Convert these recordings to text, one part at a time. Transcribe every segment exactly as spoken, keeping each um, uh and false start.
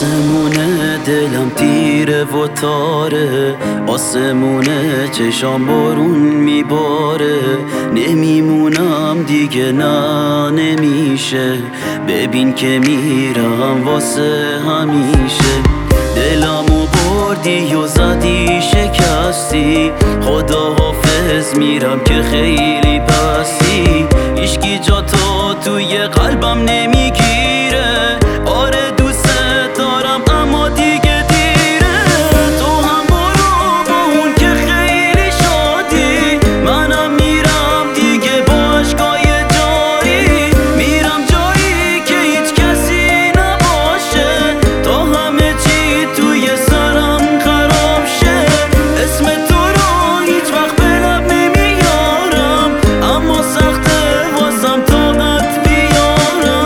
آسمونه دلم تیره و تاره، آسمونه چشام بارون میباره. نمیمونم دیگه، نه نمیشه، ببین که میرم واسه همیشه. دلمو بردی و زدی شکستی، خدا حافظ میرم که خیلی پستی. هیچکی جا تو توی قلبم نمیگیره، آره دوست دارم اما دیگه دیره. تو هم برو با اون که خیلی شادی، منم میرم دیگه با عشقای جاری. میرم جایی که هیچ کسی نباشه، تا همه چی توی سرم خراب شه. اسم تو رو هیچ وقت به لب نمیارم، اما سخته واسم طاقت بیارم.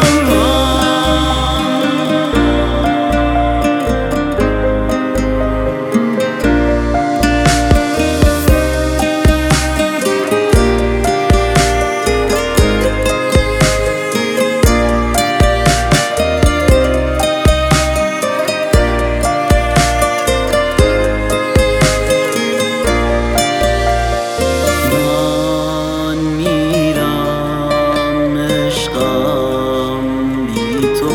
من میرم عشقم بی تو،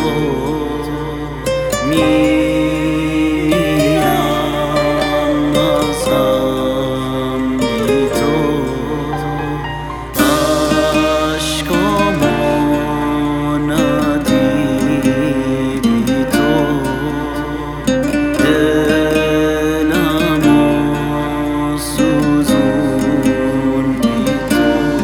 میرم ازم بی تو. عشقامو ندیدی تو، دلمو سوزوندی تو.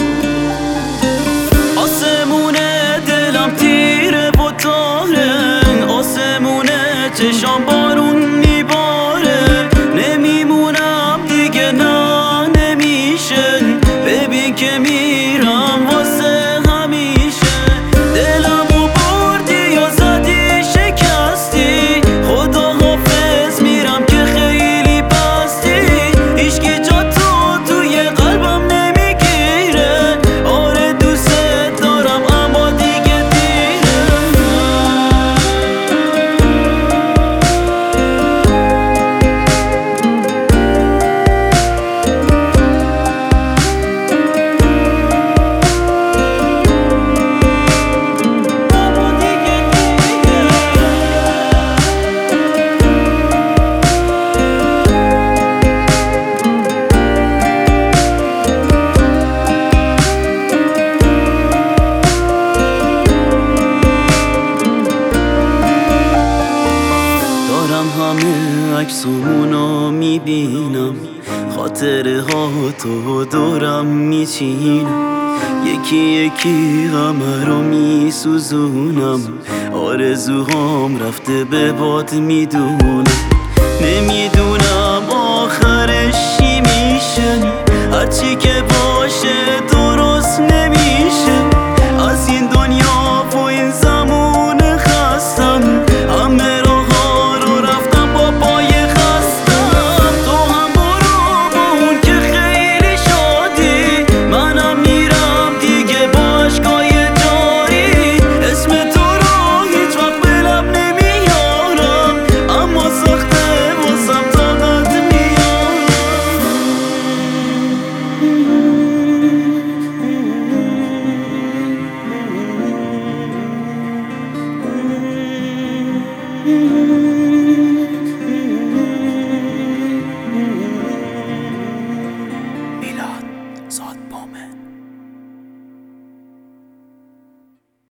آسمونه دلم تیره و تاره، آسمونه چشام بارون میباره. نمیمونم دیگه، نه نمیشه، ببین که میرم واسه همیشه. دلمو بردی و زدی شکستی، خدا حافظ میرم که خیلی پستی. هیچکی جا تو توی قلبم نمیگیره، آره دوست دارم اما دیگه دیره. دارم همه عکسامونو میبینم، خاطره ها تو دورم میچینم. یکی یکی همه رو میسوزونم، آرزوهام رفته به باد میدونم. نمیدونم آخرش چی میشه، هرچی که